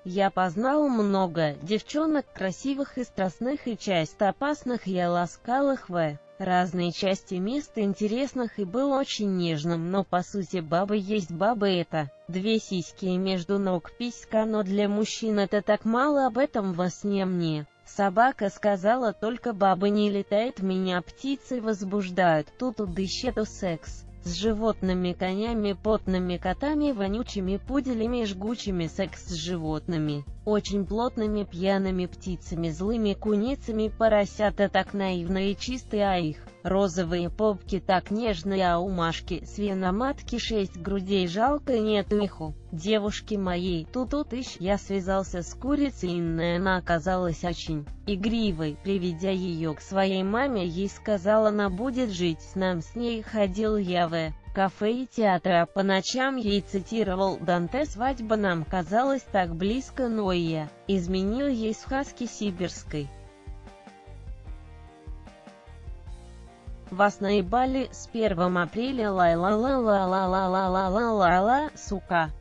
Я познал много девчонок красивых и страстных, и часто опасных. Я ласкал их в разные части мест интересных и был очень нежным, но по сути бабы есть бабы, это две сиськи и между ног писька, но для мужчин это так мало. Об этом во сне мне собака сказала, только бабы не летает, меня птицы возбуждают. Тут дыщет секс с животными, конями, потными котами, вонючими пуделями, жгучими, секс с животными, очень плотными, пьяными птицами, злыми куницами. Поросята так наивные и чистые, а их розовые попки так нежные, а у Машки свиноматки 6 грудей, жалко нету их у девушки моей. Тут я связался с курицей Инной, она оказалась очень игривой. Приведя ее к своей маме, ей сказала, она будет жить с нами. С ней ходил я в кафе и театры, а по ночам ей цитировал Данте. Свадьба нам казалась так близко, но я изменил ей сказки сибирской. Вас наебали с 1 апреля, ла-ла-ла-ла-ла-ла-ла-ла-ла-ла, сука.